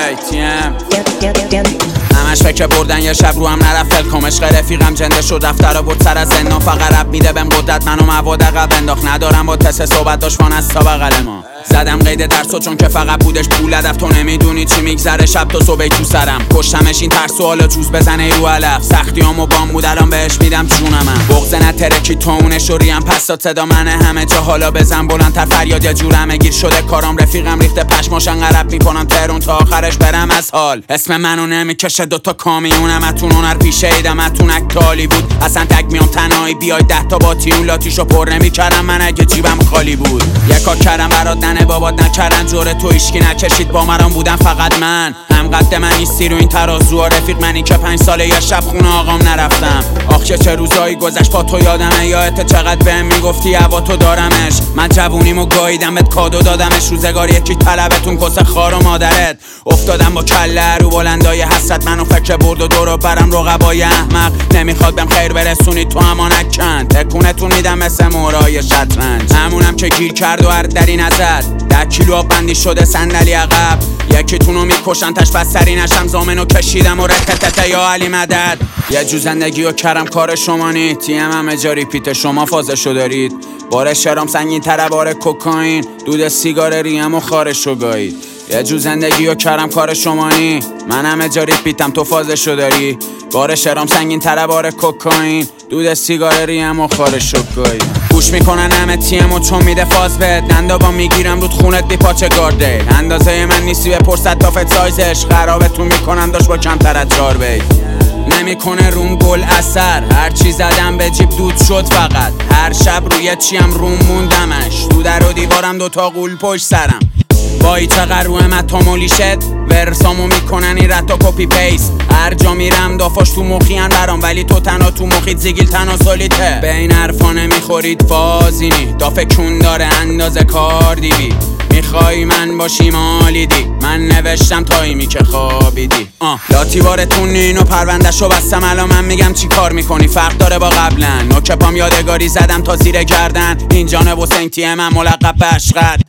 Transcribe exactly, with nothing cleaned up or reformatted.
وی تیم همش فکر بردن یه شب رو هم نرفت فلکم عشق رفیقم جنده شد رفتر بود سر از زندان فقط رب میده بهم قدرت منو مواد عقب انداخت ندارم با تست صحبت داشت فان از تا بغل ما زدم قید درسو چون که فقط بودش پول هدف تو نمیدونی چی میگذره شب تا صبح تو سرم کشتمش این ترس و حالا جوز بزنه رو علف سختیامو بام بود الان بهش میدم جونمم بغض نترکی تونش و ریم پس داد صدا من همه جا حالا بزن بلندتر فریاد یه جور همه گیر شده کارام رفیقم ریخته پشماشن غرب میکنم ترون تا آخرش برم از حال اسم منو نمیکشه دوتا کامیونم اتون هنر پیشه ایدم اتون اکتالی بود اصلا تک میام تنهایی بیای ده تا با تیون لاتیشو پر نمیکردم من اگه جیبم خالی بود یکا کردم برات ننه بابات نکردن جوره تو ایشکی نکشید با مرام بودم فقط من هم قد من نیستی رو این ترازو رفیق منی که پنج ساله یه شب خونه آقام نرفتم آخ چه چه روزایی گذشت با تو یادمه یادت چقدر بهم میگفتی هوا تو دارمش من جوونیمو گاییدم بهت کادو دادمش روزگار یکی طلبتون کس خار و مادرت افتادم با کله رو بلندای حسرت منو فکر برد و دورو برم رقبای احمق نمیخواد بهم خیر برسونی تو امانت کن تکونتون میدم مثل مورای شطرنج همونم که گیر کرد و هر دری نزد ده کیلو آب بندی شده صندلی عقب یکیتونو میکشن تش بس سری نشم زامنو کشیدم و رتتت یا علی مدد یه جو زندگی و کرم کار شما نی تیم همه جا ریپیت شما فازشو دارید بار شرام سنگین تره بار کوکائین دود سیگار ریم و خارشو گایید یه جو زندگی و کرم کار شما نی من همه جا ریپیتم تو فازشو داری بار شرام سنگین تره بار کوکائین دود سیگار ریم و خارشو گایید گوش میکنن همه تیمو چون میده فاز بد نندابا میگیرم رود خونت بی پاچه گارده اندازه من نیستی به پرست تافت سایزش خرابتون میکنم داشت با کمتر از چار بی نمیکنه روم گل اثر هرچی زدم به جیب دود شد فقط هر شب روی چیم روم موندمش تو در و دیوارم دوتا قول پشت سرم وای چقدر روی متامولی شد ورسامو میکنن این رتا کپی پیست هر جا میرم دافاش تو مخیان برام ولی تو تنها تو مخیت زیگیل تناسالیته به این حرفا نمیخورید فازینی دافه کون داره اندازه کار دیوی میخوای من باشی مالیدی من نوشتم تایمی که خوابیدی آه. لاتی بارتون اینو پروندهشو بستم الان من میگم چی کار میکنی فرق داره با قبلا نوکپام یادگاری زدم تا زیر گردن این جانب حسین تیم من ملقب به اشقر